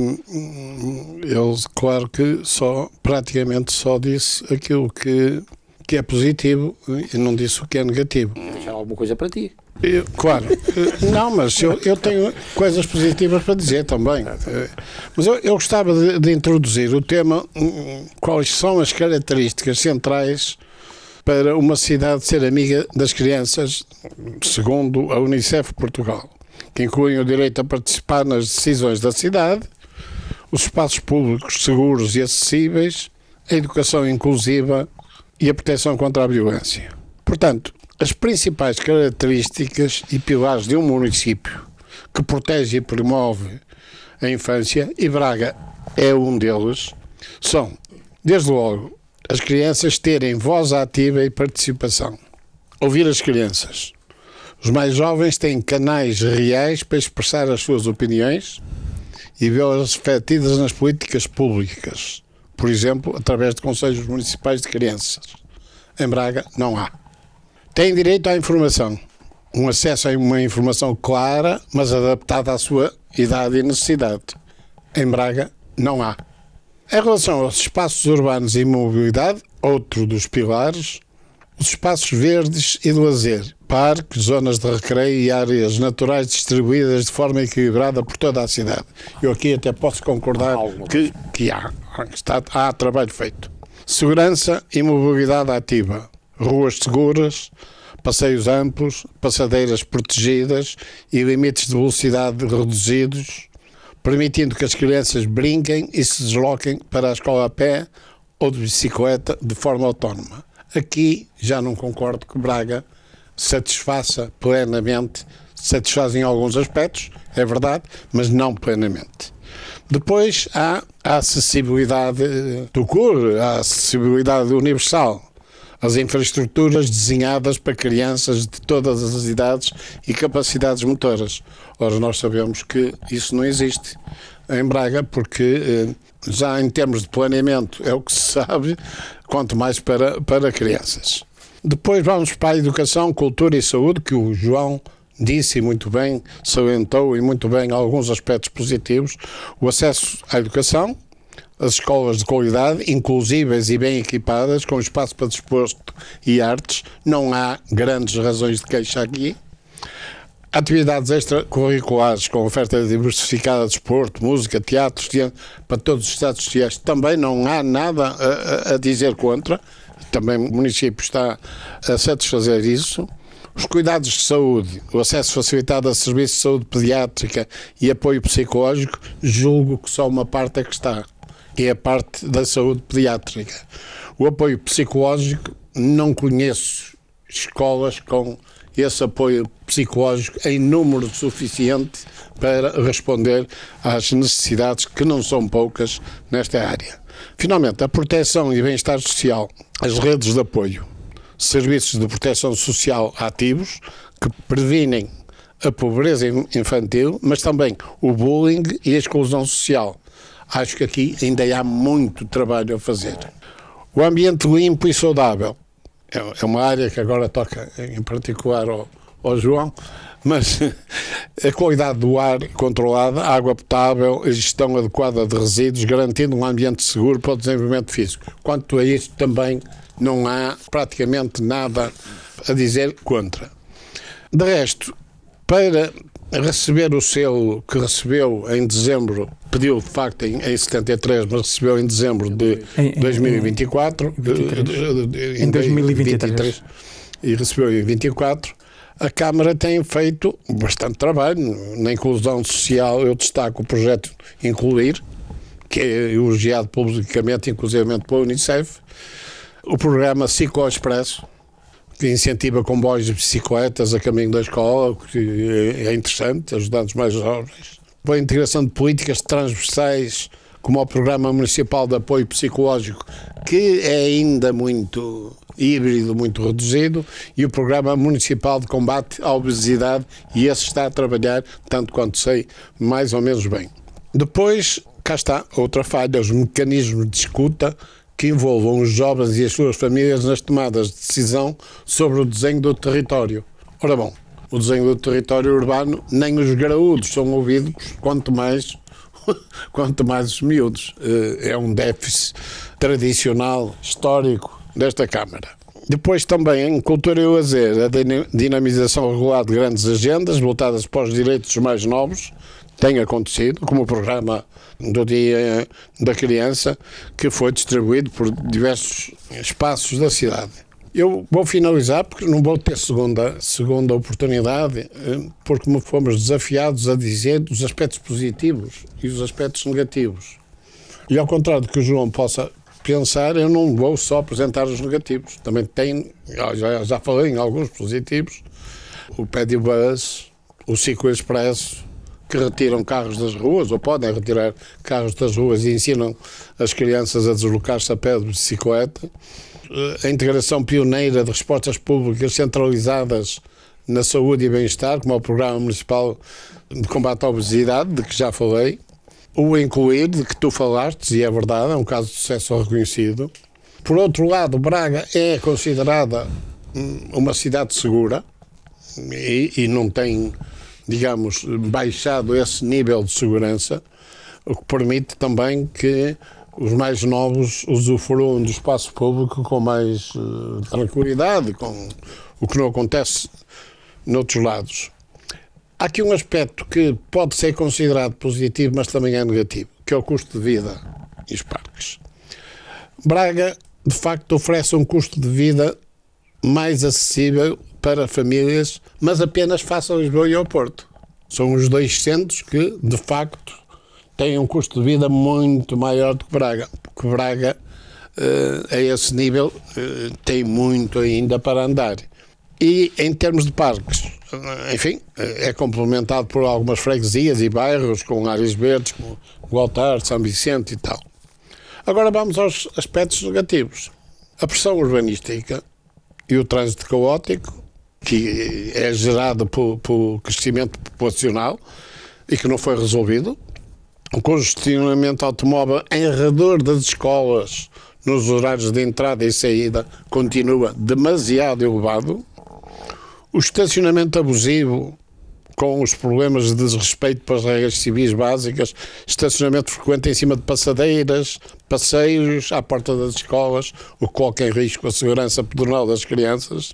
Speaker 4: Ele, claro que praticamente só disse aquilo que é positivo e não disse o que é negativo.
Speaker 3: Deixar alguma coisa para ti.
Speaker 4: Claro, não, mas eu tenho coisas positivas para dizer também. Mas eu gostava de introduzir o tema, quais são as características centrais para uma cidade ser amiga das crianças, segundo a Unicef Portugal, que incluem o direito a participar nas decisões da cidade, os espaços públicos seguros e acessíveis, a educação inclusiva e a proteção contra a violência. Portanto, as principais características e pilares de um município que protege e promove a infância, e Braga é um deles, são, desde logo, as crianças terem voz ativa e participação. Ouvir as crianças. Os mais jovens têm canais reais para expressar as suas opiniões e vê-las refletidas nas políticas públicas. Por exemplo, através de conselhos municipais de crianças. Em Braga, não há. Têm direito à informação. Um acesso a uma informação clara, mas adaptada à sua idade e necessidade. Em Braga, não há. Em relação aos espaços urbanos e mobilidade, outro dos pilares, os espaços verdes e de lazer, parques, zonas de recreio e áreas naturais distribuídas de forma equilibrada por toda a cidade. Eu aqui até posso concordar que há trabalho feito. Segurança e mobilidade ativa, ruas seguras, passeios amplos, passadeiras protegidas e limites de velocidade reduzidos, permitindo que as crianças brinquem e se desloquem para a escola a pé ou de bicicleta de forma autónoma. Aqui já não concordo que Braga satisfaça plenamente, satisfaz em alguns aspectos, é verdade, mas não plenamente. Depois há a acessibilidade do CUR, a acessibilidade universal, as infraestruturas desenhadas para crianças de todas as idades e capacidades motoras. Ora, nós sabemos que isso não existe em Braga, porque já em termos de planeamento é o que se sabe, quanto mais para crianças. Depois vamos para a educação, cultura e saúde, que o João disse muito bem, salientou e muito bem alguns aspectos positivos. O acesso à educação, as escolas de qualidade, inclusíveis e bem equipadas, com espaço para desporto e artes, não há grandes razões de queixa aqui. Atividades extracurriculares com oferta diversificada de desporto, música, teatro, para todos os estados sociais, também não há nada a dizer contra. Também o município está a satisfazer isso. Os cuidados de saúde, o acesso facilitado a serviços de saúde pediátrica e apoio psicológico, julgo que só uma parte é que está, que é a parte da saúde pediátrica. O apoio psicológico, não conheço escolas com esse apoio psicológico em número suficiente para responder às necessidades, que não são poucas, nesta área. Finalmente, a proteção e bem-estar social, as redes de apoio, serviços de proteção social ativos que previnem a pobreza infantil, mas também o bullying e a exclusão social. Acho que aqui ainda há muito trabalho a fazer. O ambiente limpo e saudável é uma área que agora toca em particular ao João, mas a qualidade do ar controlada, água potável e gestão adequada de resíduos, garantindo um ambiente seguro para o desenvolvimento físico. Quanto a isso, também não há praticamente nada a dizer contra. De resto, para receber o selo que recebeu em dezembro, pediu de facto em 73, mas recebeu em dezembro de 2024,
Speaker 1: em 2023,
Speaker 4: e recebeu em 24, a Câmara tem feito bastante trabalho. Na inclusão social eu destaco o projeto Incluir, que é elogiado publicamente, inclusivamente pela Unicef, o programa Ciclo Expresso, que incentiva comboios de bicicletas a caminho da escola, que é interessante, ajudando os mais jovens. A integração de políticas transversais, como o Programa Municipal de Apoio Psicológico, que é ainda muito híbrido, muito reduzido, e o Programa Municipal de Combate à Obesidade, e esse está a trabalhar, tanto quanto sei, mais ou menos bem. Depois, cá está, outra falha, os mecanismos de escuta que envolvam os jovens e as suas famílias nas tomadas de decisão sobre o desenho do território. Ora bom, o desenho do território urbano, nem os graúdos são ouvidos, quanto mais os miúdos. É um déficit tradicional, histórico desta Câmara. Depois também, em cultura e lazer, a dinamização regular de grandes agendas voltadas para os direitos dos mais novos tem acontecido, como o programa do Dia da Criança, que foi distribuído por diversos espaços da cidade. Eu vou finalizar, porque não vou ter segunda oportunidade, porque me fomos desafiados a dizer os aspectos positivos e os aspectos negativos. E ao contrário do que o João possa pensar, eu não vou só apresentar os negativos. Também tenho, já falei em alguns positivos, o Pedibus, o Ciclo Expresso, que retiram carros das ruas, ou podem retirar carros das ruas e ensinam as crianças a deslocar-se a pé de bicicleta. A integração pioneira de respostas públicas centralizadas na saúde e bem-estar, como é o Programa Municipal de Combate à Obesidade, de que já falei. O Incluir, de que tu falaste, e é verdade, é um caso de sucesso reconhecido. Por outro lado, Braga é considerada uma cidade segura e não tem, digamos, baixado esse nível de segurança, o que permite também que os mais novos usufruam do espaço público com mais tranquilidade, com o que não acontece noutros lados. Há aqui um aspecto que pode ser considerado positivo, mas também é negativo, que é o custo de vida e os parques. Braga de facto oferece um custo de vida mais acessível para famílias, mas apenas face a Lisboa e ao Porto. São os dois centros que, de facto, têm um custo de vida muito maior do que Braga, porque Braga, a esse nível, tem muito ainda para andar. E, em termos de parques, enfim, é complementado por algumas freguesias e bairros com áreas verdes, como o Altar, São Vicente e tal. Agora vamos aos aspectos negativos. A pressão urbanística e o trânsito caótico, que é gerado por crescimento populacional e que não foi resolvido. O congestionamento automóvel em redor das escolas, nos horários de entrada e saída, continua demasiado elevado. O estacionamento abusivo, com os problemas de desrespeito para as regras civis básicas, estacionamento frequente em cima de passadeiras, passeios à porta das escolas, o que coloca em risco a segurança pedonal das crianças.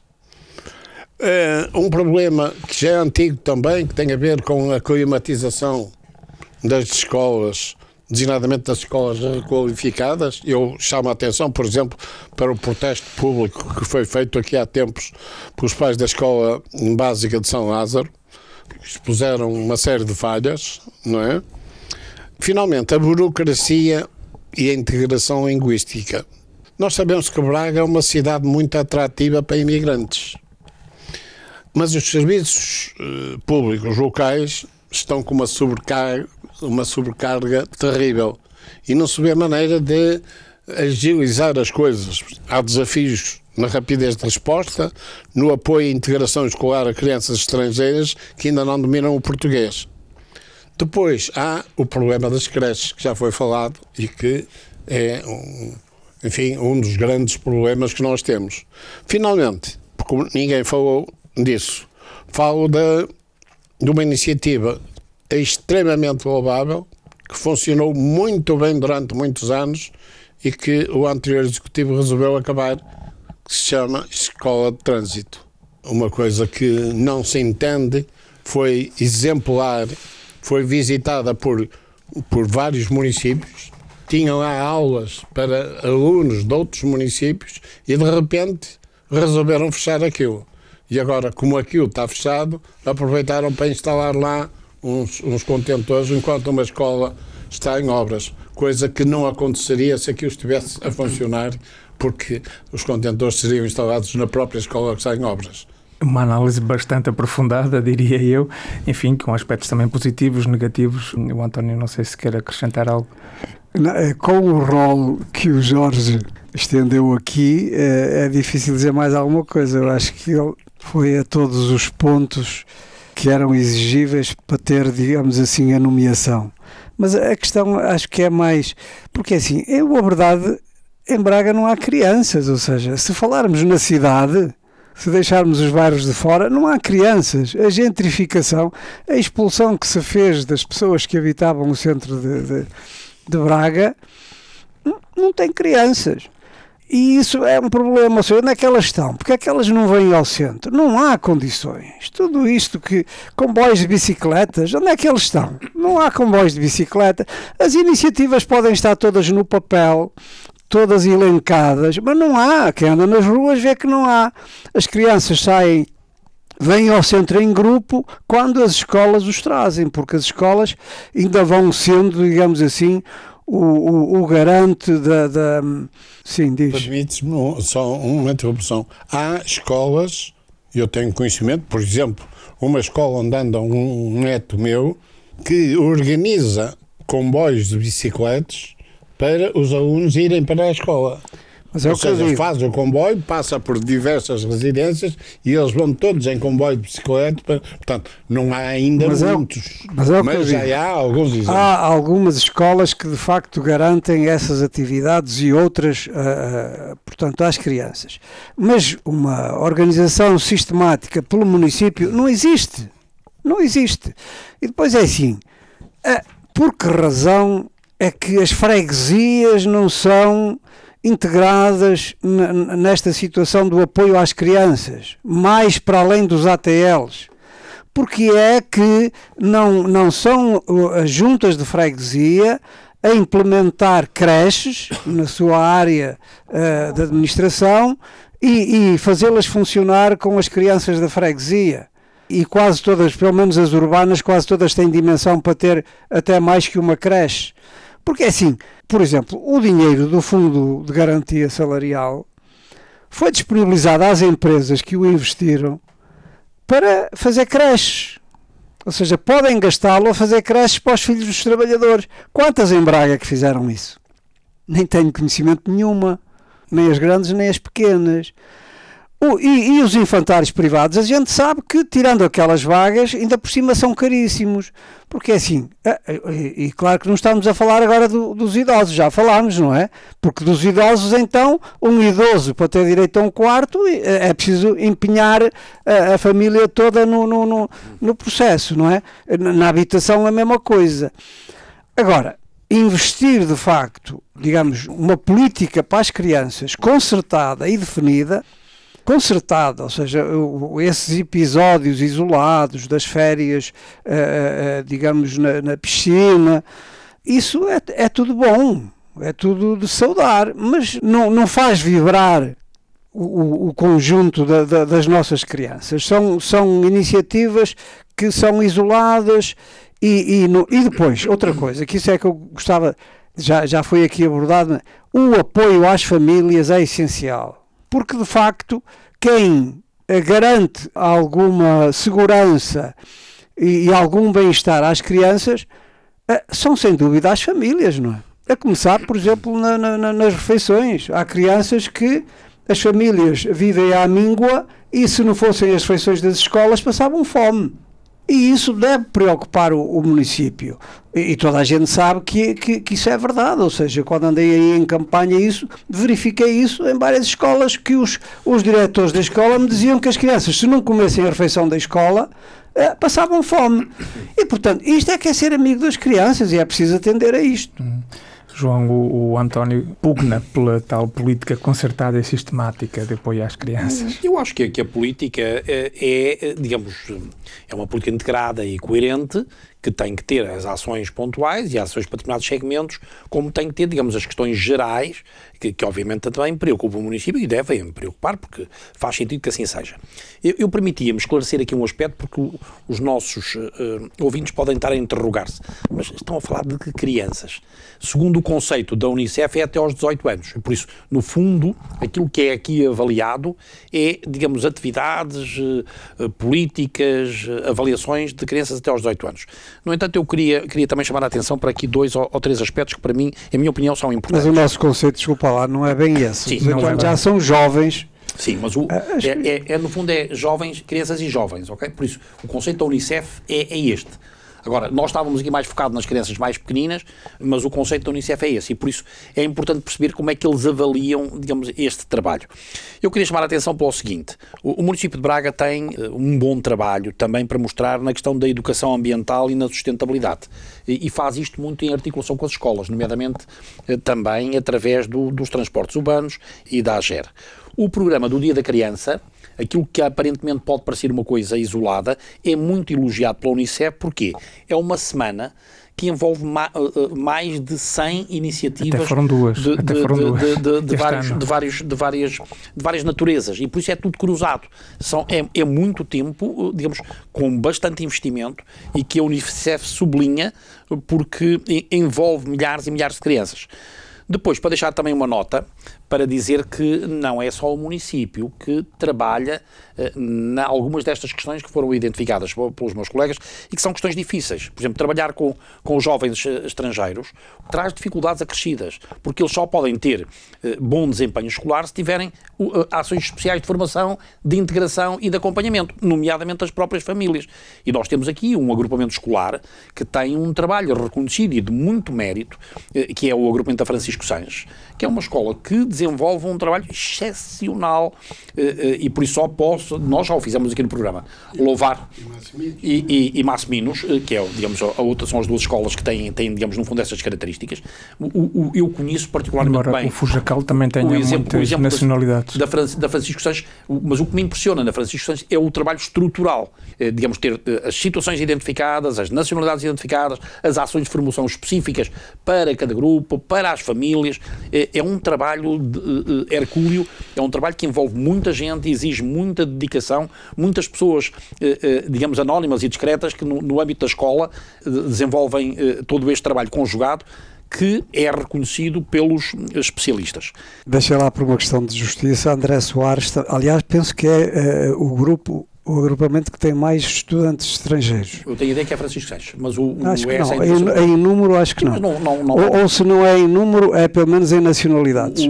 Speaker 4: Um problema que já é antigo também, que tem a ver com a climatização das escolas, designadamente das escolas requalificadas. Eu chamo a atenção, por exemplo, para o protesto público que foi feito aqui há tempos pelos pais da Escola Básica de São Lázaro, que expuseram uma série de falhas, não é? Finalmente, a burocracia e a integração linguística. Nós sabemos que Braga é uma cidade muito atrativa para imigrantes, mas os serviços públicos locais estão com uma sobrecarga terrível e não se vê maneira de agilizar as coisas. Há desafios na rapidez de resposta, no apoio à integração escolar a crianças estrangeiras que ainda não dominam o português. Depois há o problema das creches, que já foi falado e que é, um dos grandes problemas que nós temos. Finalmente, porque ninguém falou disso, falo de uma iniciativa extremamente louvável, que funcionou muito bem durante muitos anos e que o anterior executivo resolveu acabar, que se chama Escola de Trânsito. Uma coisa que não se entende, foi exemplar, foi visitada por vários municípios, tinham lá aulas para alunos de outros municípios e de repente resolveram fechar aquilo. E agora, como aquilo está fechado, aproveitaram para instalar lá uns contentores enquanto uma escola está em obras, coisa que não aconteceria se aquilo estivesse a funcionar, porque os contentores seriam instalados na própria escola que está em obras.
Speaker 1: Uma análise bastante aprofundada, diria eu, enfim, com aspectos também positivos, negativos. O António, não sei se quer acrescentar algo.
Speaker 2: Com o rol que o Jorge estendeu aqui, é difícil dizer mais alguma coisa. Eu acho que ele foi a todos os pontos que eram exigíveis para ter, digamos assim, a nomeação. Mas a questão acho que é mais... Porque assim, a verdade, em Braga não há crianças, ou seja, se falarmos na cidade, se deixarmos os bairros de fora, não há crianças. A gentrificação, a expulsão que se fez das pessoas que habitavam o centro de Braga, não tem crianças. E isso é um problema. Ou seja, onde é que elas estão? Porque é que elas não vêm ao centro? Não há condições. Tudo isto que... Comboios de bicicletas, onde é que eles estão? Não há comboios de bicicleta. As iniciativas podem estar todas no papel, todas elencadas, mas não há. Quem anda nas ruas vê que não há. As crianças saem, vêm ao centro em grupo quando as escolas os trazem, porque as escolas ainda vão sendo, digamos assim, o garante da... Sim, diz.
Speaker 4: Permite-me só uma interrupção. Há escolas, eu tenho conhecimento, por exemplo, uma escola onde anda um neto meu, que organiza comboios de bicicletas para os alunos irem para a escola.
Speaker 2: Mas ou
Speaker 4: seja, faz o comboio, passa por diversas residências e eles vão todos em comboio de bicicleta. Portanto, não há ainda muitos, mas já há alguns exemplos.
Speaker 2: Há algumas escolas que de facto garantem essas atividades e outras, portanto, às crianças. Mas uma organização sistemática pelo município não existe. Não existe. E depois é assim, por que razão é que as freguesias não são integradas nesta situação do apoio às crianças, mais para além dos ATLs? Porque é que não são as juntas de freguesia a implementar creches na sua área de administração e fazê-las funcionar com as crianças da freguesia. E quase todas, pelo menos as urbanas, quase todas têm dimensão para ter até mais que uma creche. Porque assim, por exemplo, o dinheiro do Fundo de Garantia Salarial foi disponibilizado às empresas que o investiram para fazer creches. Ou seja, podem gastá-lo a fazer creches para os filhos dos trabalhadores. Quantas em Braga que fizeram isso? Nem tenho conhecimento nenhuma. Nem as grandes, nem as pequenas. E os infantários privados, a gente sabe que, tirando aquelas vagas, ainda por cima são caríssimos. Porque é assim, e claro que não estamos a falar agora dos idosos, já falámos, não é? Porque dos idosos, então, um idoso para ter direito a um quarto, é preciso empenhar a família toda no processo, não é? Na habitação é a mesma coisa. Agora, investir de facto, digamos, uma política para as crianças concertada e definida, ou seja, esses episódios isolados das férias, digamos, na piscina, isso é tudo bom, é tudo de saudar, mas não faz vibrar o conjunto das nossas crianças. São iniciativas que são isoladas e depois, outra coisa, que isso é que eu gostava, já foi aqui abordado, o apoio às famílias é essencial. Porque, de facto, quem garante alguma segurança e algum bem-estar às crianças são, sem dúvida, as famílias, não é? A começar, por exemplo, nas refeições. Há crianças que as famílias vivem à míngua e, se não fossem as refeições das escolas, passavam fome. E isso deve preocupar o município. E toda a gente sabe que isso é verdade. Ou seja, quando andei aí em campanha, verifiquei isso em várias escolas, que os diretores da escola me diziam que as crianças, se não comessem a refeição da escola, passavam fome. E, portanto, isto é que é ser amigo das crianças e é preciso atender a isto.
Speaker 1: João, o António pugna pela tal política concertada e sistemática de apoio às crianças.
Speaker 3: Eu acho que a política digamos, é uma política integrada e coerente, que tem que ter as ações pontuais e as ações para determinados segmentos, como tem que ter, digamos, as questões gerais, que obviamente também preocupam o município e devem preocupar, porque faz sentido que assim seja. Eu permitia-me esclarecer aqui um aspecto, porque os nossos ouvintes podem estar a interrogar-se, mas estão a falar de que crianças? Segundo o conceito da Unicef, é até aos 18 anos. Por isso, no fundo, aquilo que é aqui avaliado é, digamos, atividades, políticas, avaliações de crianças até aos 18 anos. No entanto, eu queria também chamar a atenção para aqui 2 ou 3 aspectos que, para mim, em minha opinião, são importantes.
Speaker 2: Mas o nosso conceito, desculpa lá, não é bem esse.
Speaker 3: Sim,
Speaker 2: já são jovens.
Speaker 3: Sim, mas no fundo é jovens, crianças e jovens, ok? Por isso, o conceito da Unicef é este. Agora, nós estávamos aqui mais focados nas crianças mais pequeninas, mas o conceito da Unicef é esse, e por isso é importante perceber como é que eles avaliam, digamos, este trabalho. Eu queria chamar a atenção para o seguinte: o município de Braga tem um bom trabalho também para mostrar na questão da educação ambiental e na sustentabilidade, e faz isto muito em articulação com as escolas, nomeadamente também através dos transportes urbanos e da AGER. O programa do Dia da Criança, aquilo que aparentemente pode parecer uma coisa isolada, é muito elogiado pela Unicef. Porquê? É uma semana que envolve mais de 100 iniciativas.
Speaker 1: Até foram duas.
Speaker 3: De várias naturezas, e por isso é tudo cruzado. É muito tempo, digamos, com bastante investimento, e que a Unicef sublinha porque envolve milhares e milhares de crianças. Depois, para deixar também uma nota, para dizer que não é só o município que trabalha em algumas destas questões que foram identificadas pelos meus colegas e que são questões difíceis. Por exemplo, trabalhar com os jovens estrangeiros traz dificuldades acrescidas, porque eles só podem ter bom desempenho escolar se tiverem ações especiais de formação, de integração e de acompanhamento, nomeadamente as próprias famílias. E nós temos aqui um agrupamento escolar que tem um trabalho reconhecido e de muito mérito, que é o agrupamento da Francisco Sanches, que é uma escola que desenvolve desenvolvem um trabalho excepcional e por isso nós já o fizemos aqui no programa, louvar e Massiminos, que é, digamos, são as duas escolas que têm, digamos, no fundo essas características. Eu conheço particularmente bem.
Speaker 1: O Fujacal também tem muitas nacionalidades.
Speaker 3: Da Francisco Sanches, mas o que me impressiona na Francisco Sanches é o trabalho estrutural, digamos, ter as situações identificadas, as nacionalidades identificadas, as ações de formação específicas para cada grupo, para as famílias. É um trabalho hercúleo, é um trabalho que envolve muita gente, exige muita dedicação, muitas pessoas, digamos, anónimas e discretas que no âmbito da escola desenvolvem todo este trabalho conjugado, que é reconhecido pelos especialistas.
Speaker 2: Deixa lá por uma questão de justiça, André Soares, aliás, penso que é o agrupamento que tem mais estudantes estrangeiros.
Speaker 3: Eu tenho a ideia que é Francisco Sanches, mas
Speaker 2: acho que não. Em número acho que não. Ou se não é em número, é pelo menos em nacionalidades.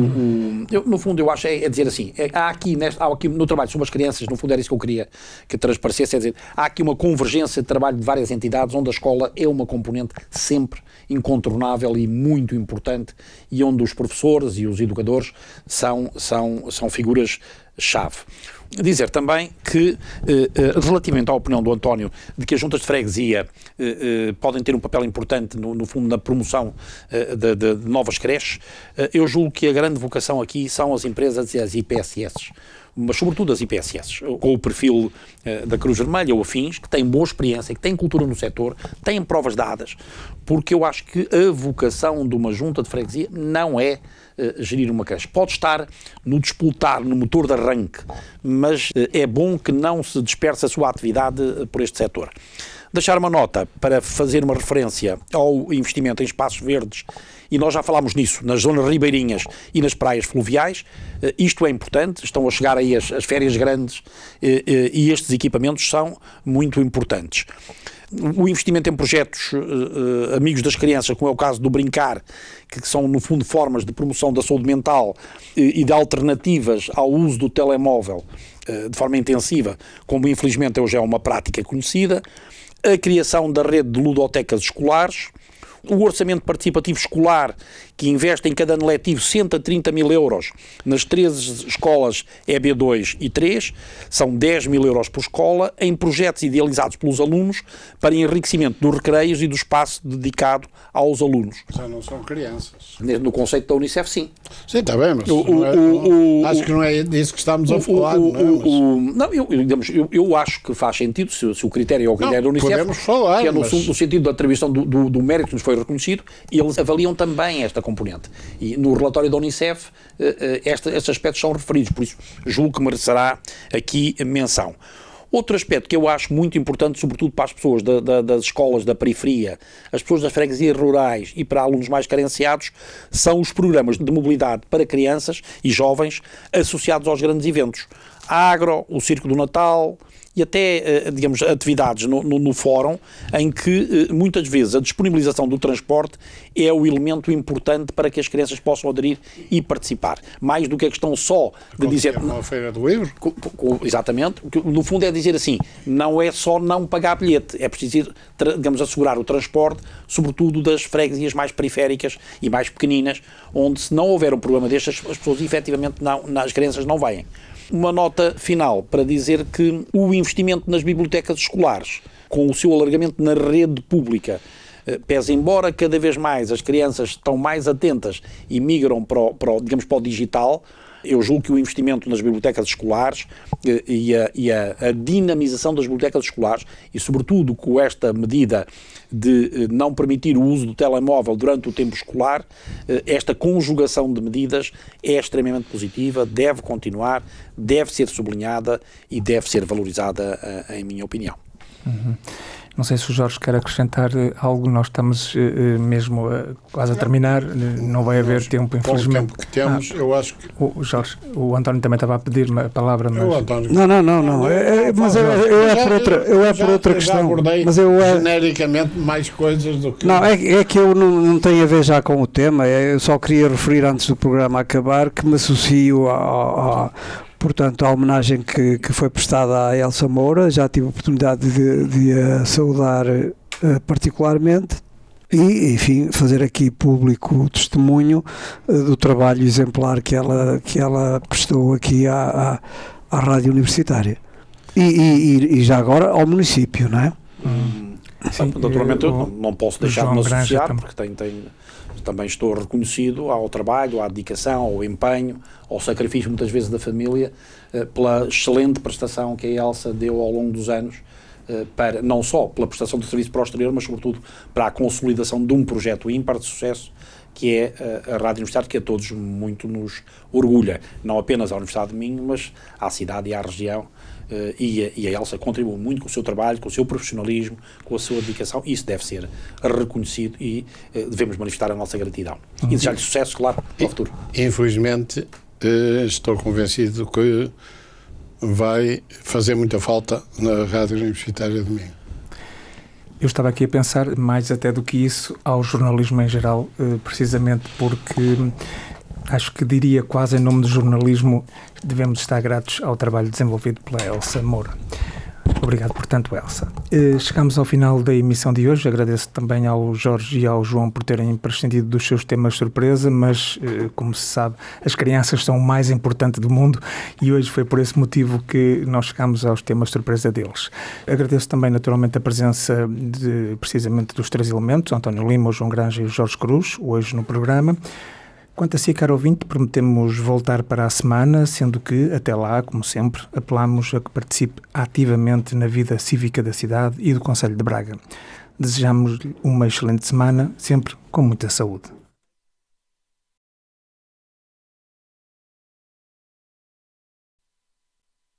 Speaker 3: No fundo, eu acho é dizer assim, há aqui no trabalho sobre as crianças, no fundo era isso que eu queria que transparecesse, é dizer, há aqui uma convergência de trabalho de várias entidades, onde a escola é uma componente sempre incontornável e muito importante, e onde os professores e os educadores são figuras-chave. Dizer também que, relativamente à opinião do António, de que as juntas de freguesia podem ter um papel importante, no fundo, na promoção de novas creches, eu julgo que a grande vocação aqui são as empresas e as IPSS, mas sobretudo as IPSS, com o perfil da Cruz Vermelha ou afins, que têm boa experiência, que têm cultura no setor, têm provas dadas, porque eu acho que a vocação de uma junta de freguesia não é gerir uma creche. Pode estar no disputar, no motor de arranque, mas é bom que não se disperse a sua atividade por este setor. Deixar uma nota para fazer uma referência ao investimento em espaços verdes, e nós já falámos nisso, nas zonas ribeirinhas e nas praias fluviais. Isto é importante, estão a chegar aí as férias grandes e estes equipamentos são muito importantes. O investimento em projetos amigos das crianças, como é o caso do Brincar, que são, no fundo, formas de promoção da saúde mental e de alternativas ao uso do telemóvel de forma intensiva, como infelizmente hoje é uma prática conhecida, a criação da rede de ludotecas escolares, o orçamento participativo escolar, que investe em cada ano letivo 130 mil euros nas 13 escolas EB2 e 3, são 10 mil euros por escola, em projetos idealizados pelos alunos para enriquecimento dos recreios e do espaço dedicado aos alunos.
Speaker 4: Já não são crianças.
Speaker 3: No conceito da Unicef, sim.
Speaker 4: Sim, está bem, mas acho que não é disso que estamos a falar.
Speaker 3: Eu acho que faz sentido, se o critério é o critério da Unicef,
Speaker 4: podemos falar,
Speaker 3: que é no sentido da atribuição do mérito que nos foi reconhecido, eles avaliam também esta componente. E no relatório da Unicef, estes aspectos são referidos, por isso julgo que merecerá aqui menção. Outro aspecto que eu acho muito importante, sobretudo para as pessoas das escolas da periferia, as pessoas das freguesias rurais e para alunos mais carenciados, são os programas de mobilidade para crianças e jovens associados aos grandes eventos. A Agro, o Circo do Natal e até, digamos, atividades no fórum, em que muitas vezes a disponibilização do transporte é o elemento importante para que as crianças possam aderir e participar. Mais do que a questão só de dizer...
Speaker 4: Uma feira do livro.
Speaker 3: Exatamente. No fundo é dizer assim, não é só não pagar bilhete, é preciso, digamos, assegurar o transporte, sobretudo das freguesias mais periféricas e mais pequeninas, onde se não houver um problema destes, as pessoas efetivamente as crianças não vêm. Uma nota final para dizer que o investimento nas bibliotecas escolares, com o seu alargamento na rede pública, pese embora cada vez mais as crianças estão mais atentas e migram para o digital, eu julgo que o investimento nas bibliotecas escolares e a dinamização das bibliotecas escolares, e sobretudo com esta medida de não permitir o uso do telemóvel durante o tempo escolar, esta conjugação de medidas é extremamente positiva, deve continuar, deve ser sublinhada e deve ser valorizada, em minha opinião.
Speaker 1: Uhum. Não sei se o Jorge quer acrescentar algo, nós estamos mesmo quase a terminar, não vai haver tempo, infelizmente.
Speaker 4: Com o tempo que temos, eu acho que...
Speaker 1: O António também estava a pedir-me a palavra, mas...
Speaker 2: Não, mas eu é por outra questão. Mas
Speaker 4: genericamente mais coisas do que...
Speaker 2: Não, é que eu não tenho a ver já com o tema, eu só queria referir antes do programa acabar que me associo portanto, a homenagem que foi prestada à Elsa Moura, já tive a oportunidade de a saudar particularmente. E, enfim, fazer aqui público o testemunho do trabalho exemplar que ela prestou aqui à Rádio Universitária. E já agora ao município, não é?
Speaker 3: Sim, naturalmente, eu não posso deixar de me associar, porque também estou reconhecido ao trabalho, à dedicação, ao empenho, ao sacrifício muitas vezes da família, pela excelente prestação que a Elsa deu ao longo dos anos, não só pela prestação de serviço para o exterior, mas sobretudo para a consolidação de um projeto ímpar de sucesso, que é a Rádio Universitária, que a todos muito nos orgulha, não apenas à Universidade de Minho, mas à cidade e à região, e a Elsa contribui muito com o seu trabalho, com o seu profissionalismo, com a sua dedicação, e isso deve ser reconhecido e devemos manifestar a nossa gratidão. E desejar-lhe sucesso, claro, para o futuro.
Speaker 4: Infelizmente, estou convencido que vai fazer muita falta na Rádio Universitária de Minho.
Speaker 1: Eu estava aqui a pensar, mais até do que isso, ao jornalismo em geral, precisamente porque acho que diria quase em nome do jornalismo, devemos estar gratos ao trabalho desenvolvido pela Elsa Moura. Obrigado, portanto, Elsa. Chegamos ao final da emissão de hoje. Agradeço também ao Jorge e ao João por terem prescindido dos seus temas surpresa, mas, como se sabe, as crianças são o mais importante do mundo e hoje foi por esse motivo que nós chegamos aos temas surpresa deles. Agradeço também, naturalmente, a presença precisamente dos três elementos, António Lima, o João Granja e o Jorge Cruz, hoje no programa. Quanto a si, caro ouvinte, prometemos voltar para a semana, sendo que, até lá, como sempre, apelamos a que participe ativamente na vida cívica da cidade e do Concelho de Braga. Desejamos-lhe uma excelente semana, sempre com muita saúde.